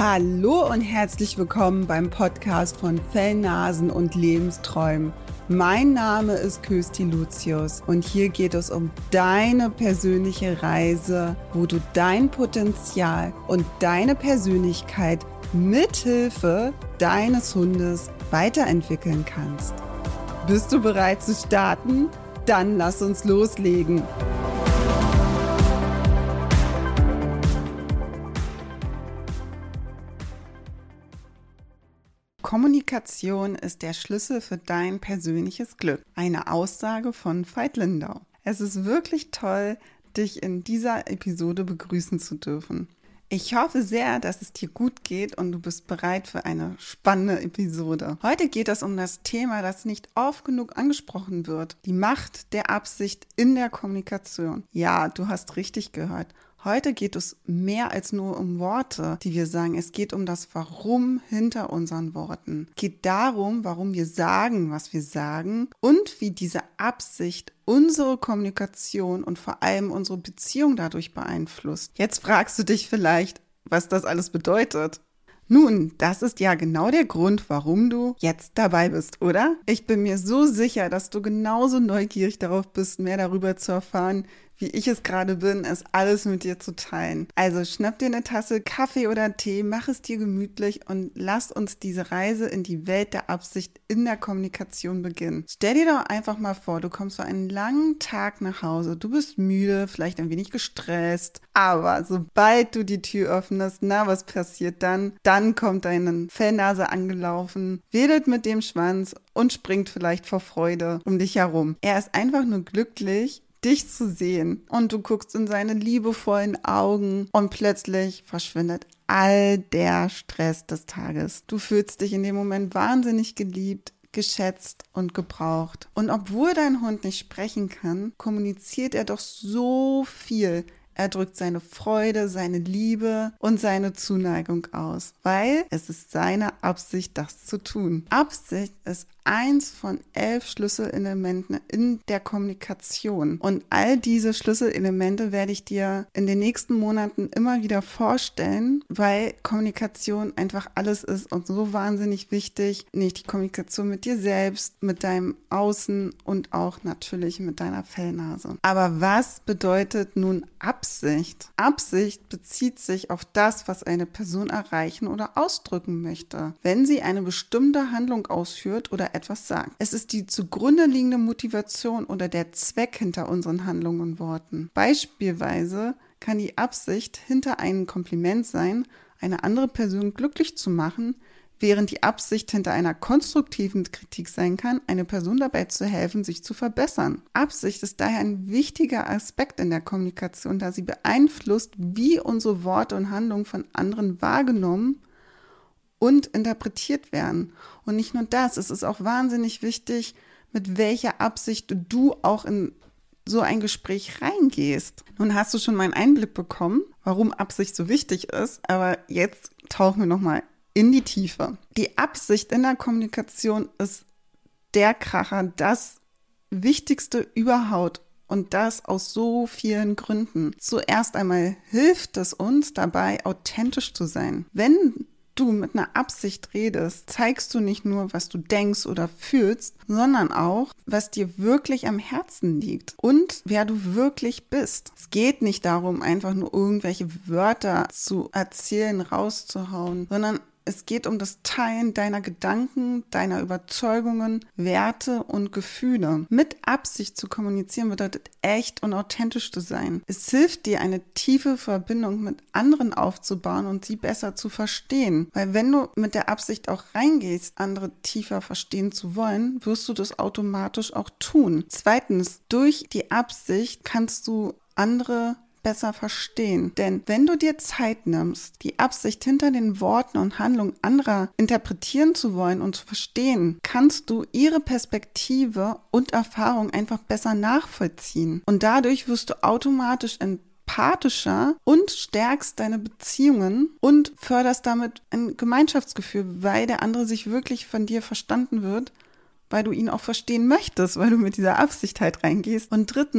Hallo und herzlich willkommen beim Podcast von Fellnasen und Lebensträumen. Mein Name ist Kösti Lucius und hier geht es um deine persönliche Reise, wo du dein Potenzial und deine Persönlichkeit mithilfe deines Hundes weiterentwickeln kannst. Bist du bereit zu starten? Dann lass uns loslegen. Kommunikation ist der Schlüssel für dein persönliches Glück. Eine Aussage von Veit Lindau. Es ist wirklich toll, dich in dieser Episode begrüßen zu dürfen. Ich hoffe sehr, dass es dir gut geht und du bist bereit für eine spannende Episode. Heute geht es um das Thema, das nicht oft genug angesprochen wird. Die Macht der Absicht in der Kommunikation. Ja, du hast richtig gehört. Heute geht es mehr als nur um Worte, die wir sagen. Es geht um das Warum hinter unseren Worten. Es geht darum, warum wir sagen, was wir sagen und wie diese Absicht unsere Kommunikation und vor allem unsere Beziehung dadurch beeinflusst. Jetzt fragst du dich vielleicht, was das alles bedeutet. Nun, das ist ja genau der Grund, warum du jetzt dabei bist, oder? Ich bin mir so sicher, dass du genauso neugierig darauf bist, mehr darüber zu erfahren, wie ich es gerade bin, es alles mit dir zu teilen. Also schnapp dir eine Tasse Kaffee oder Tee, mach es dir gemütlich und lass uns diese Reise in die Welt der Absicht in der Kommunikation beginnen. Stell dir doch einfach mal vor, du kommst für einen langen Tag nach Hause, du bist müde, vielleicht ein wenig gestresst, aber sobald du die Tür öffnest, was passiert dann? Dann kommt deine Fellnase angelaufen, wedelt mit dem Schwanz und springt vielleicht vor Freude um dich herum. Er ist einfach nur glücklich, dich zu sehen, und du guckst in seine liebevollen Augen und plötzlich verschwindet all der Stress des Tages. Du fühlst dich in dem Moment wahnsinnig geliebt, geschätzt und gebraucht. Und obwohl dein Hund nicht sprechen kann, kommuniziert er doch so viel. Er drückt seine Freude, seine Liebe und seine Zuneigung aus, weil es ist seine Absicht, das zu tun. Absicht ist eins von 11 Schlüsselelementen in der Kommunikation. Und all diese Schlüsselelemente werde ich dir in den nächsten Monaten immer wieder vorstellen, weil Kommunikation einfach alles ist und so wahnsinnig wichtig. Nicht die Kommunikation mit dir selbst, mit deinem Außen und auch natürlich mit deiner Fellnase. Aber was bedeutet nun Absicht? Absicht bezieht sich auf das, was eine Person erreichen oder ausdrücken möchte, wenn sie eine bestimmte Handlung ausführt oder etwas sagt. Es ist die zugrunde liegende Motivation oder der Zweck hinter unseren Handlungen und Worten. Beispielsweise kann die Absicht hinter einem Kompliment sein, eine andere Person glücklich zu machen, während die Absicht hinter einer konstruktiven Kritik sein kann, eine Person dabei zu helfen, sich zu verbessern. Absicht ist daher ein wichtiger Aspekt in der Kommunikation, da sie beeinflusst, wie unsere Worte und Handlungen von anderen wahrgenommen und interpretiert werden. Und nicht nur das, es ist auch wahnsinnig wichtig, mit welcher Absicht du auch in so ein Gespräch reingehst. Nun hast du schon mal einen Einblick bekommen, warum Absicht so wichtig ist, aber jetzt tauchen wir nochmal in die Tiefe. Die Absicht in der Kommunikation ist der Kracher, das Wichtigste überhaupt, und das aus so vielen Gründen. Zuerst einmal hilft es uns dabei, authentisch zu sein. Wenn du mit einer Absicht redest, zeigst du nicht nur, was du denkst oder fühlst, sondern auch, was dir wirklich am Herzen liegt und wer du wirklich bist. Es geht nicht darum, einfach nur irgendwelche Wörter zu erzählen, rauszuhauen, sondern es geht um das Teilen deiner Gedanken, deiner Überzeugungen, Werte und Gefühle. Mit Absicht zu kommunizieren bedeutet echt und authentisch zu sein. Es hilft dir, eine tiefe Verbindung mit anderen aufzubauen und sie besser zu verstehen. Weil wenn du mit der Absicht auch reingehst, andere tiefer verstehen zu wollen, wirst du das automatisch auch tun. Zweitens, durch die Absicht kannst du andere besser verstehen. Denn wenn du dir Zeit nimmst, die Absicht hinter den Worten und Handlungen anderer interpretieren zu wollen und zu verstehen, kannst du ihre Perspektive und Erfahrung einfach besser nachvollziehen. Und dadurch wirst du automatisch empathischer und stärkst deine Beziehungen und förderst damit ein Gemeinschaftsgefühl, weil der andere sich wirklich von dir verstanden wird, weil du ihn auch verstehen möchtest, weil du mit dieser Absicht halt reingehst. Und drittens,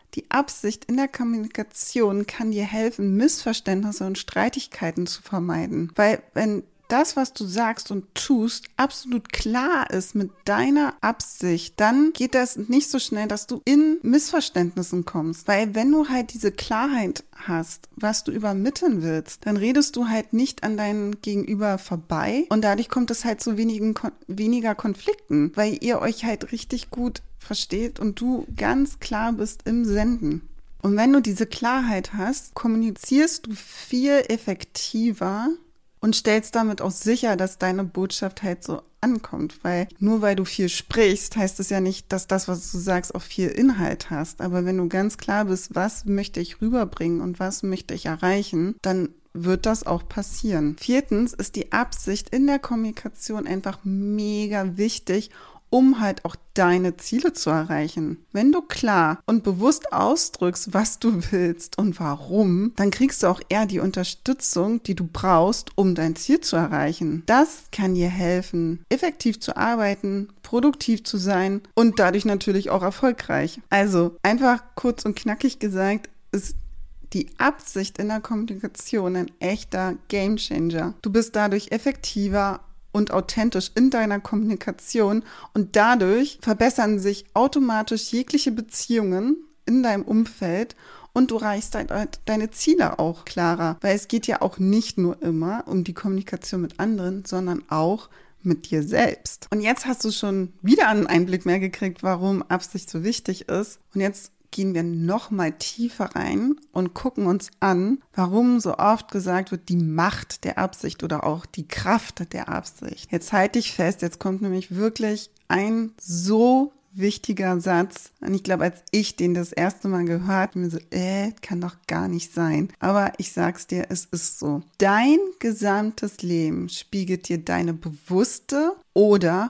Die Absicht in der Kommunikation kann dir helfen, Missverständnisse und Streitigkeiten zu vermeiden. Weil wenn das, was du sagst und tust, absolut klar ist mit deiner Absicht, dann geht das nicht so schnell, dass du in Missverständnissen kommst. Weil wenn du halt diese Klarheit hast, was du übermitteln willst, dann redest du halt nicht an deinem Gegenüber vorbei und dadurch kommt es halt zu weniger Konflikten, weil ihr euch halt richtig gut versteht und du ganz klar bist im Senden. Und wenn du diese Klarheit hast, kommunizierst du viel effektiver und stellst damit auch sicher, dass deine Botschaft halt so ankommt. Weil nur weil du viel sprichst, heißt es ja nicht, dass das, was du sagst, auch viel Inhalt hast. Aber wenn du ganz klar bist, was möchte ich rüberbringen und was möchte ich erreichen, dann wird das auch passieren. 4. ist die Absicht in der Kommunikation einfach mega wichtig, um halt auch deine Ziele zu erreichen. Wenn du klar und bewusst ausdrückst, was du willst und warum, dann kriegst du auch eher die Unterstützung, die du brauchst, um dein Ziel zu erreichen. Das kann dir helfen, effektiv zu arbeiten, produktiv zu sein und dadurch natürlich auch erfolgreich. Also einfach kurz und knackig gesagt, ist die Absicht in der Kommunikation ein echter Gamechanger. Du bist dadurch effektiver und authentisch in deiner Kommunikation und dadurch verbessern sich automatisch jegliche Beziehungen in deinem Umfeld und du erreichst deine Ziele auch klarer, weil es geht ja auch nicht nur immer um die Kommunikation mit anderen, sondern auch mit dir selbst. Und jetzt hast du schon wieder einen Einblick mehr gekriegt, warum Absicht so wichtig ist. Und jetzt gehen wir noch mal tiefer rein und gucken uns an, warum so oft gesagt wird, die Macht der Absicht oder auch die Kraft der Absicht. Jetzt halte ich fest, jetzt kommt nämlich wirklich ein so wichtiger Satz. Und ich glaube, als ich den das erste Mal gehört, mir so, kann doch gar nicht sein. Aber ich sag's dir, es ist so. Dein gesamtes Leben spiegelt dir deine bewusste oder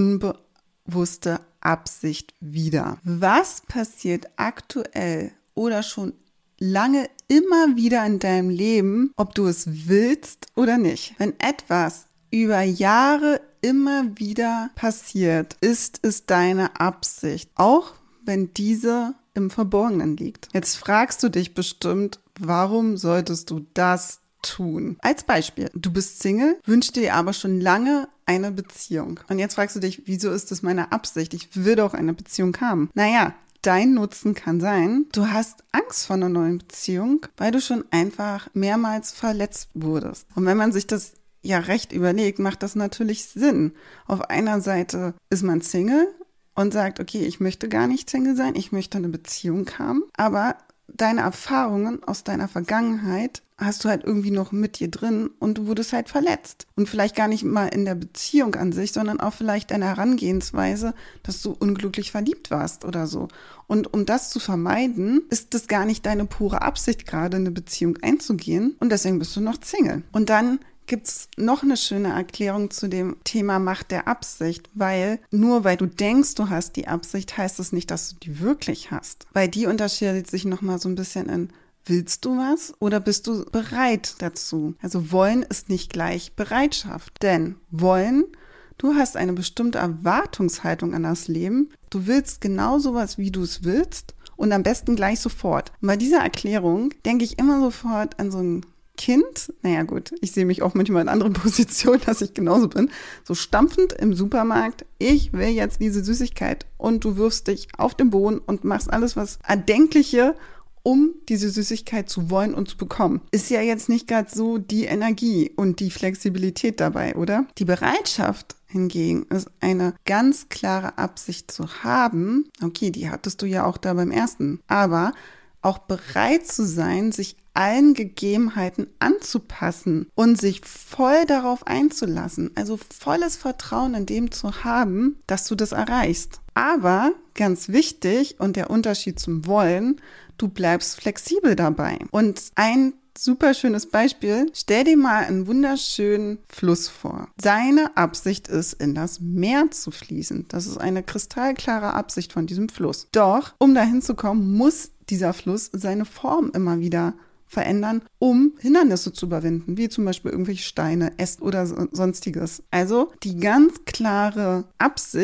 unbewusste Absicht wider. Was passiert aktuell oder schon lange immer wieder in deinem Leben, ob du es willst oder nicht? Wenn etwas über Jahre immer wieder passiert, ist es deine Absicht, auch wenn diese im Verborgenen liegt. Jetzt fragst du dich bestimmt, warum solltest du das tun? Als Beispiel, du bist Single, wünschst dir aber schon lange eine Beziehung. Und jetzt fragst du dich, wieso ist das meine Absicht? Ich will doch eine Beziehung haben. Naja, dein Nutzen kann sein, du hast Angst vor einer neuen Beziehung, weil du schon einfach mehrmals verletzt wurdest. Und wenn man sich das ja recht überlegt, macht das natürlich Sinn. Auf einer Seite ist man Single und sagt, okay, ich möchte gar nicht Single sein, ich möchte eine Beziehung haben, aber deine Erfahrungen aus deiner Vergangenheit hast du halt irgendwie noch mit dir drin und du wurdest halt verletzt. Und vielleicht gar nicht mal in der Beziehung an sich, sondern auch vielleicht deine Herangehensweise, dass du unglücklich verliebt warst oder so. Und um das zu vermeiden, ist es gar nicht deine pure Absicht, gerade eine Beziehung einzugehen und deswegen bist du noch Single. Und dann gibt's noch eine schöne Erklärung zu dem Thema Macht der Absicht, weil nur weil du denkst, du hast die Absicht, heißt es nicht, dass du die wirklich hast. Weil die unterscheidet sich nochmal so ein bisschen in, willst du was oder bist du bereit dazu? Also wollen ist nicht gleich Bereitschaft, denn wollen, du hast eine bestimmte Erwartungshaltung an das Leben, du willst genau sowas, wie du es willst und am besten gleich sofort. Und bei dieser Erklärung denke ich immer sofort an so ein Kind, naja gut, ich sehe mich auch manchmal in anderen Positionen, dass ich genauso bin, so stampfend im Supermarkt, ich will jetzt diese Süßigkeit und du wirfst dich auf den Boden und machst alles, was Erdenkliche, um diese Süßigkeit zu wollen und zu bekommen. Ist ja jetzt nicht gerade so die Energie und die Flexibilität dabei, oder? Die Bereitschaft hingegen ist eine ganz klare Absicht zu haben, okay, die hattest du ja auch da beim ersten, aber auch bereit zu sein, sich allen Gegebenheiten anzupassen und sich voll darauf einzulassen. Also volles Vertrauen in dem zu haben, dass du das erreichst. Aber ganz wichtig und der Unterschied zum Wollen, du bleibst flexibel dabei. Und ein super schönes Beispiel, stell dir mal einen wunderschönen Fluss vor. Seine Absicht ist, in das Meer zu fließen. Das ist eine kristallklare Absicht von diesem Fluss. Doch, um dahin zu kommen, muss dieser Fluss seine Form immer wieder verändern, um Hindernisse zu überwinden, wie zum Beispiel irgendwelche Steine, Äste oder sonstiges. Also die ganz klare Absicht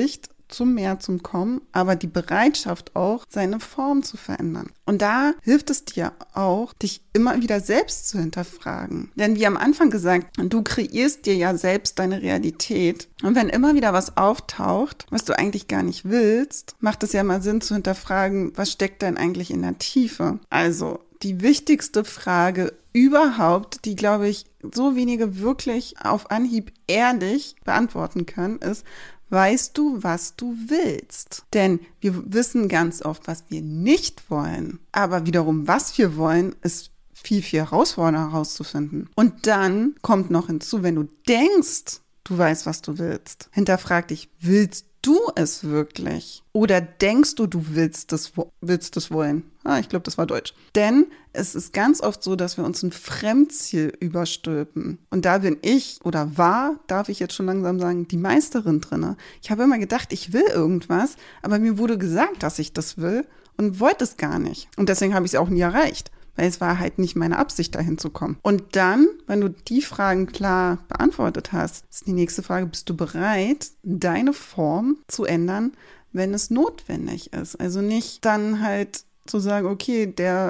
zum Mehr zu kommen, aber die Bereitschaft auch, seine Form zu verändern. Und da hilft es dir auch, dich immer wieder selbst zu hinterfragen. Denn wie am Anfang gesagt, du kreierst dir ja selbst deine Realität. Und wenn immer wieder was auftaucht, was du eigentlich gar nicht willst, macht es ja mal Sinn zu hinterfragen, was steckt denn eigentlich in der Tiefe? Also die wichtigste Frage überhaupt, die, glaube ich, so wenige wirklich auf Anhieb ehrlich beantworten können, ist: Weißt du, was du willst? Denn wir wissen ganz oft, was wir nicht wollen. Aber wiederum, was wir wollen, ist viel, viel herausfordernder herauszufinden. Und dann kommt noch hinzu, wenn du denkst, du weißt, was du willst, hinterfrag dich: Willst du es wirklich? Oder denkst du, du willst es wollen? Ich glaube, das war Deutsch. Denn es ist ganz oft so, dass wir uns ein Fremdziel überstülpen. Und da bin ich, oder war, darf ich jetzt schon langsam sagen, die Meisterin drinne. Ich habe immer gedacht, ich will irgendwas, aber mir wurde gesagt, dass ich das will und wollte es gar nicht. Und deswegen habe ich es auch nie erreicht. Weil es war halt nicht meine Absicht, dahin zu kommen. Und dann, wenn du die Fragen klar beantwortet hast, ist die nächste Frage: Bist du bereit, deine Form zu ändern, wenn es notwendig ist? Also nicht dann halt zu sagen, okay,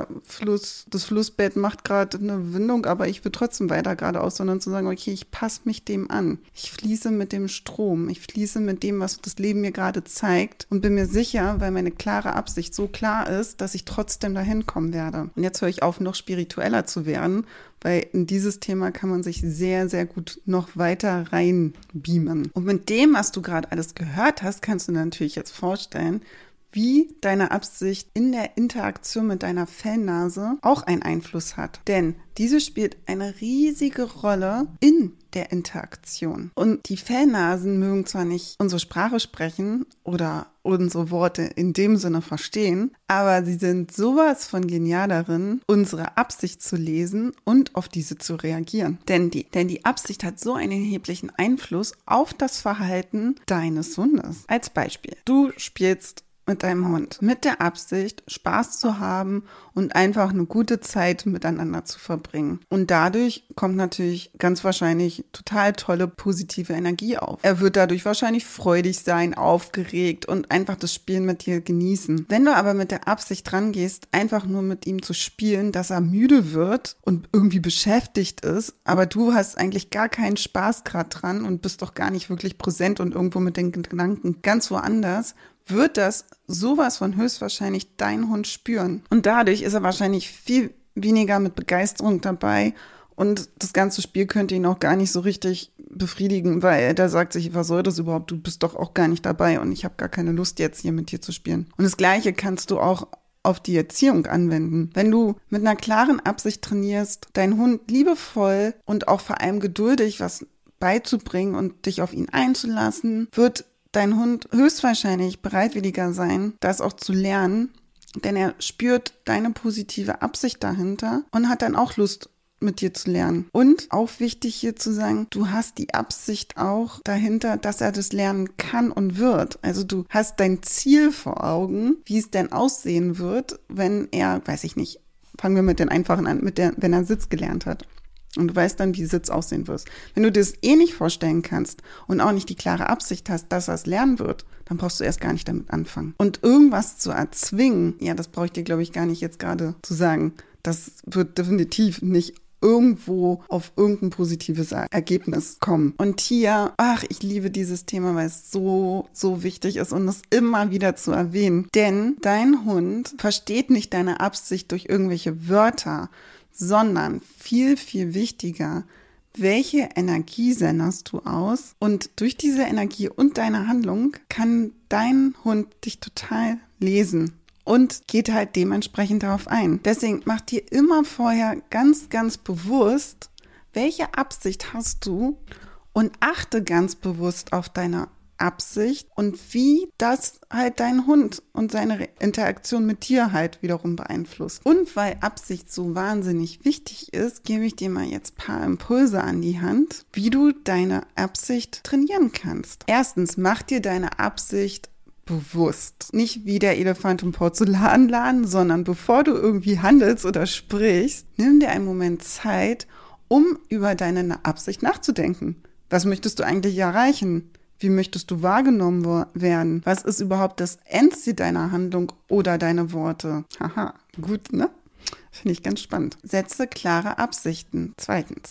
das Flussbett macht gerade eine Windung, aber ich will trotzdem weiter geradeaus, sondern zu sagen, okay, ich passe mich dem an. Ich fließe mit dem Strom. Ich fließe mit dem, was das Leben mir gerade zeigt, und bin mir sicher, weil meine klare Absicht so klar ist, dass ich trotzdem dahin kommen werde. Und jetzt höre ich auf, noch spiritueller zu werden, weil in dieses Thema kann man sich sehr, sehr gut noch weiter reinbeamen. Und mit dem, was du gerade alles gehört hast, kannst du dir natürlich jetzt vorstellen, wie deine Absicht in der Interaktion mit deiner Fellnase auch einen Einfluss hat. Denn diese spielt eine riesige Rolle in der Interaktion. Und die Fellnasen mögen zwar nicht unsere Sprache sprechen oder unsere Worte in dem Sinne verstehen, aber sie sind sowas von genial darin, unsere Absicht zu lesen und auf diese zu reagieren. Denn die Absicht hat so einen erheblichen Einfluss auf das Verhalten deines Hundes. Als Beispiel: Du spielst mit deinem Hund mit der Absicht, Spaß zu haben und einfach eine gute Zeit miteinander zu verbringen. Und dadurch kommt natürlich ganz wahrscheinlich total tolle positive Energie auf. Er wird dadurch wahrscheinlich freudig sein, aufgeregt und einfach das Spielen mit dir genießen. Wenn du aber mit der Absicht rangehst, einfach nur mit ihm zu spielen, dass er müde wird und irgendwie beschäftigt ist, aber du hast eigentlich gar keinen Spaß gerade dran und bist doch gar nicht wirklich präsent und irgendwo mit den Gedanken ganz woanders, wird das sowas von höchstwahrscheinlich dein Hund spüren. Und dadurch ist er wahrscheinlich viel weniger mit Begeisterung dabei, und das ganze Spiel könnte ihn auch gar nicht so richtig befriedigen, weil der sagt sich: Was soll das überhaupt? Du bist doch auch gar nicht dabei und ich habe gar keine Lust, jetzt hier mit dir zu spielen. Und das Gleiche kannst du auch auf die Erziehung anwenden. Wenn du mit einer klaren Absicht trainierst, deinen Hund liebevoll und auch vor allem geduldig was beizubringen und dich auf ihn einzulassen, wird dein Hund höchstwahrscheinlich bereitwilliger sein, das auch zu lernen, denn er spürt deine positive Absicht dahinter und hat dann auch Lust, mit dir zu lernen. Und auch wichtig hier zu sagen, du hast die Absicht auch dahinter, dass er das lernen kann und wird. Also du hast dein Ziel vor Augen, wie es denn aussehen wird, wenn er, weiß ich nicht, fangen wir mit den einfachen an, wenn er Sitz gelernt hat. Und du weißt dann, wie Sitz aussehen wird. Wenn du dir das nicht vorstellen kannst und auch nicht die klare Absicht hast, dass er es lernen wird, dann brauchst du erst gar nicht damit anfangen. Und irgendwas zu erzwingen, ja, das brauche ich dir, glaube ich, gar nicht jetzt gerade zu sagen. Das wird definitiv nicht irgendwo auf irgendein positives Ergebnis kommen. Und hier, ich liebe dieses Thema, weil es so, so wichtig ist und es immer wieder zu erwähnen. Denn dein Hund versteht nicht deine Absicht durch irgendwelche Wörter, sondern viel, viel wichtiger, welche Energie senderst du aus? Und durch diese Energie und deine Handlung kann dein Hund dich total lesen und geht halt dementsprechend darauf ein. Deswegen mach dir immer vorher ganz, ganz bewusst, welche Absicht hast du, und achte ganz bewusst auf deine Absicht und wie das halt dein Hund und seine Interaktion mit dir halt wiederum beeinflusst. Und weil Absicht so wahnsinnig wichtig ist, gebe ich dir mal jetzt ein paar Impulse an die Hand, wie du deine Absicht trainieren kannst. Erstens, mach dir deine Absicht bewusst. Nicht wie der Elefant im Porzellanladen, sondern bevor du irgendwie handelst oder sprichst, nimm dir einen Moment Zeit, um über deine Absicht nachzudenken. Was möchtest du eigentlich erreichen? Wie möchtest du wahrgenommen werden? Was ist überhaupt das Endziel deiner Handlung oder deine Worte? Haha, gut, ne? Finde ich ganz spannend. Setze klare Absichten. Zweitens.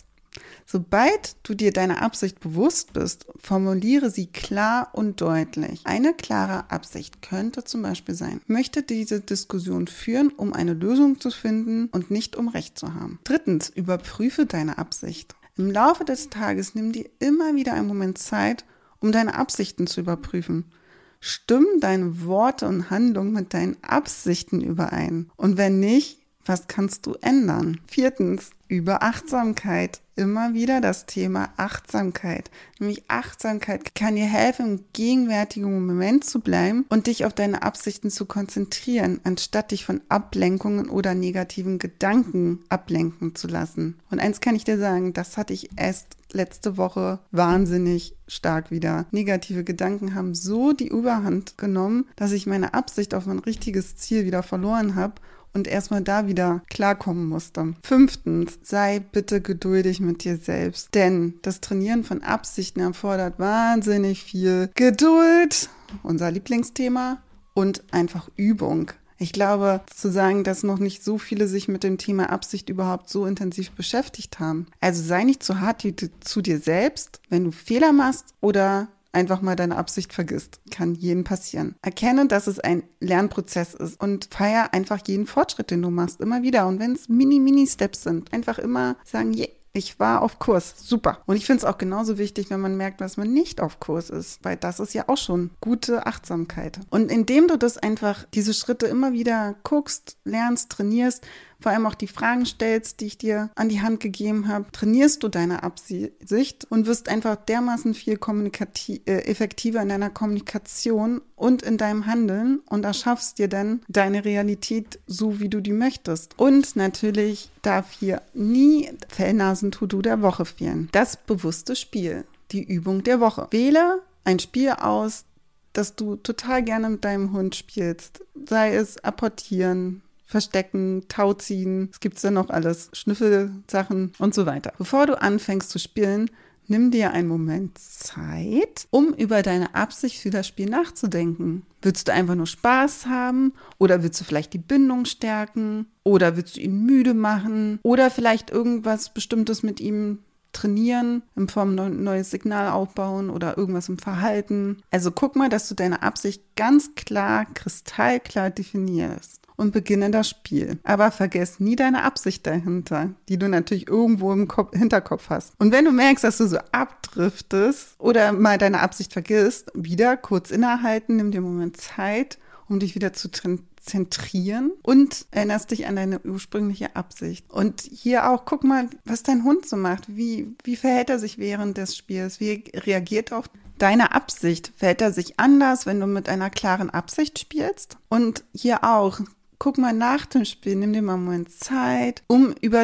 Sobald du dir deiner Absicht bewusst bist, formuliere sie klar und deutlich. Eine klare Absicht könnte zum Beispiel sein: möchte diese Diskussion führen, um eine Lösung zu finden und nicht um Recht zu haben. Drittens, überprüfe deine Absicht. Im Laufe des Tages nimm dir immer wieder einen Moment Zeit, um deine Absichten zu überprüfen. Stimmen deine Worte und Handlungen mit deinen Absichten überein? Und wenn nicht, was kannst du ändern? Viertens, über Achtsamkeit. Immer wieder das Thema Achtsamkeit. Nämlich Achtsamkeit kann dir helfen, im gegenwärtigen Moment zu bleiben und dich auf deine Absichten zu konzentrieren, anstatt dich von Ablenkungen oder negativen Gedanken ablenken zu lassen. Und eins kann ich dir sagen, das hatte ich erst letzte Woche wahnsinnig stark wieder. Negative Gedanken haben so die Überhand genommen, dass ich meine Absicht auf mein richtiges Ziel wieder verloren habe und erstmal da wieder klarkommen musste. Fünftens, sei bitte geduldig mit dir selbst, denn das Trainieren von Absichten erfordert wahnsinnig viel Geduld, unser Lieblingsthema, und einfach Übung. Ich glaube, zu sagen, dass noch nicht so viele sich mit dem Thema Absicht überhaupt so intensiv beschäftigt haben. Also sei nicht zu hart zu dir selbst, wenn du Fehler machst oder einfach mal deine Absicht vergisst. Kann jedem passieren. Erkenne, dass es ein Lernprozess ist und feier einfach jeden Fortschritt, den du machst, immer wieder. Und wenn es Mini-Steps sind, einfach immer sagen, yeah, ich war auf Kurs. Super. Und ich finde es auch genauso wichtig, wenn man merkt, dass man nicht auf Kurs ist, weil das ist ja auch schon gute Achtsamkeit. Und indem du das einfach, diese Schritte immer wieder guckst, lernst, trainierst, vor allem auch die Fragen stellst, die ich dir an die Hand gegeben habe, trainierst du deine Absicht und wirst einfach dermaßen viel effektiver in deiner Kommunikation und in deinem Handeln und erschaffst dir dann deine Realität so, wie du die möchtest. Und natürlich darf hier nie Fellnasen-To-Do der Woche fehlen. Das bewusste Spiel, die Übung der Woche. Wähle ein Spiel aus, das du total gerne mit deinem Hund spielst. Sei es apportieren, Verstecken, Tauziehen, es gibt ja noch alles, Schnüffelsachen und so weiter. Bevor du anfängst zu spielen, nimm dir einen Moment Zeit, um über deine Absicht für das Spiel nachzudenken. Willst du einfach nur Spaß haben oder willst du vielleicht die Bindung stärken oder willst du ihn müde machen oder vielleicht irgendwas Bestimmtes mit ihm trainieren, in Form ein neues Signal aufbauen oder irgendwas im Verhalten. Also guck mal, dass du deine Absicht ganz klar, kristallklar definierst. Und beginne das Spiel. Aber vergiss nie deine Absicht dahinter, die du natürlich irgendwo im Hinterkopf hast. Und wenn du merkst, dass du so abdriftest oder mal deine Absicht vergisst, wieder kurz innehalten, nimm dir einen Moment Zeit, um dich wieder zu zentrieren und erinnerst dich an deine ursprüngliche Absicht. Und hier auch, guck mal, was dein Hund so macht. Wie verhält er sich während des Spiels? Wie reagiert er auf deine Absicht? Verhält er sich anders, wenn du mit einer klaren Absicht spielst? Und hier auch, guck mal nach dem Spiel, nimm dir mal einen Moment Zeit, um über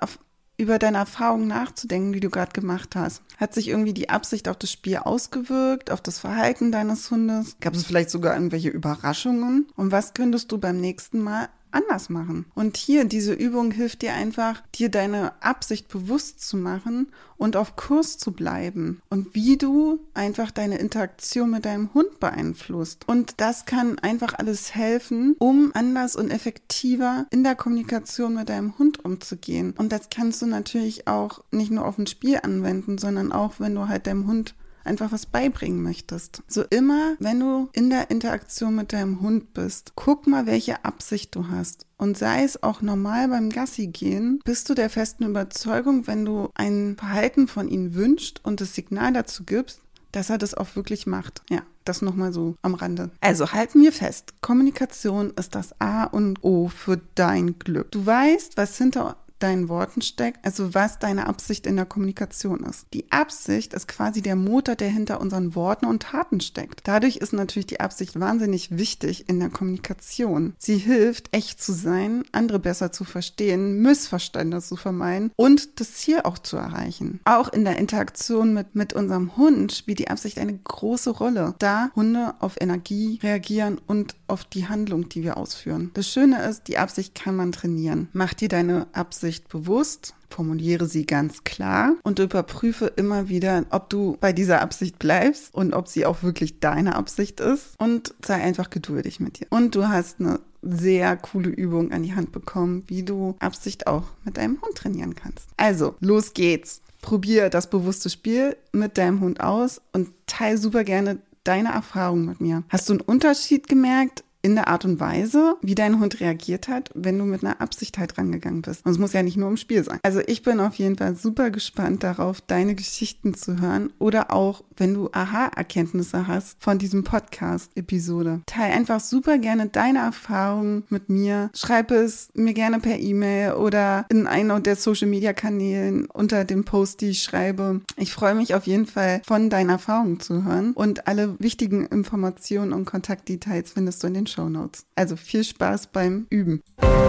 deine Erfahrungen nachzudenken, die du gerade gemacht hast. Hat sich irgendwie die Absicht auf das Spiel ausgewirkt, auf das Verhalten deines Hundes? Gab es vielleicht sogar irgendwelche Überraschungen? Und was könntest du beim nächsten Mal anders machen? Und hier, diese Übung hilft dir einfach, dir deine Absicht bewusst zu machen und auf Kurs zu bleiben. Und wie du einfach deine Interaktion mit deinem Hund beeinflusst. Und das kann einfach alles helfen, um anders und effektiver in der Kommunikation mit deinem Hund umzugehen. Und das kannst du natürlich auch nicht nur auf ein Spiel anwenden, sondern auch, wenn du halt deinem Hund einfach was beibringen möchtest. So immer, wenn du in der Interaktion mit deinem Hund bist, guck mal, welche Absicht du hast. Und sei es auch normal beim Gassi gehen, bist du der festen Überzeugung, wenn du ein Verhalten von ihm wünschst und das Signal dazu gibst, dass er das auch wirklich macht. Ja, das nochmal so am Rande. Also halten wir fest, Kommunikation ist das A und O für dein Glück. Du weißt, was hinter deinen Worten steckt, also was deine Absicht in der Kommunikation ist. Die Absicht ist quasi der Motor, der hinter unseren Worten und Taten steckt. Dadurch ist natürlich die Absicht wahnsinnig wichtig in der Kommunikation. Sie hilft, echt zu sein, andere besser zu verstehen, Missverständnisse zu vermeiden und das Ziel auch zu erreichen. Auch in der Interaktion mit unserem Hund spielt die Absicht eine große Rolle, da Hunde auf Energie reagieren und auf die Handlung, die wir ausführen. Das Schöne ist, die Absicht kann man trainieren. Mach dir deine Absicht bewusst, formuliere sie ganz klar und überprüfe immer wieder, ob du bei dieser Absicht bleibst und ob sie auch wirklich deine Absicht ist, und sei einfach geduldig mit dir. Und du hast eine sehr coole Übung an die Hand bekommen, wie du Absicht auch mit deinem Hund trainieren kannst. Also, los geht's. Probier das bewusste Spiel mit deinem Hund aus und teile super gerne deine Erfahrungen mit mir. Hast du einen Unterschied gemerkt in der Art und Weise, wie dein Hund reagiert hat, wenn du mit einer Absicht halt rangegangen bist? Und es muss ja nicht nur im Spiel sein. Also ich bin auf jeden Fall super gespannt darauf, deine Geschichten zu hören oder auch, wenn du Aha-Erkenntnisse hast von diesem Podcast-Episode. Teil einfach super gerne deine Erfahrungen mit mir. Schreib es mir gerne per E-Mail oder in einer der Social-Media-Kanälen unter dem Post, die ich schreibe. Ich freue mich auf jeden Fall, von deinen Erfahrungen zu hören, und alle wichtigen Informationen und Kontaktdetails findest du in den Shownotes. Also viel Spaß beim Üben.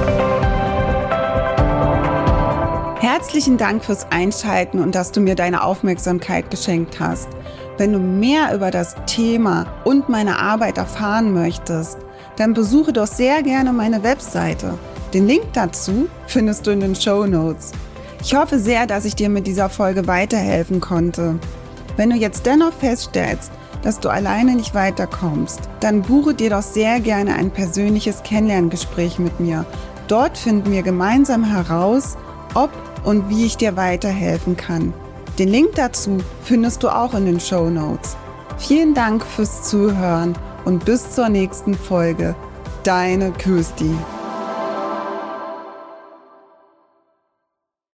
Herzlichen Dank fürs Einschalten und dass du mir deine Aufmerksamkeit geschenkt hast. Wenn du mehr über das Thema und meine Arbeit erfahren möchtest, dann besuche doch sehr gerne meine Webseite. Den Link dazu findest du in den Shownotes. Ich hoffe sehr, dass ich dir mit dieser Folge weiterhelfen konnte. Wenn du jetzt dennoch feststellst, dass du alleine nicht weiterkommst, dann buche dir doch sehr gerne ein persönliches Kennenlerngespräch mit mir. Dort finden wir gemeinsam heraus, ob und wie ich dir weiterhelfen kann. Den Link dazu findest du auch in den Shownotes. Vielen Dank fürs Zuhören und bis zur nächsten Folge. Deine Kirsti.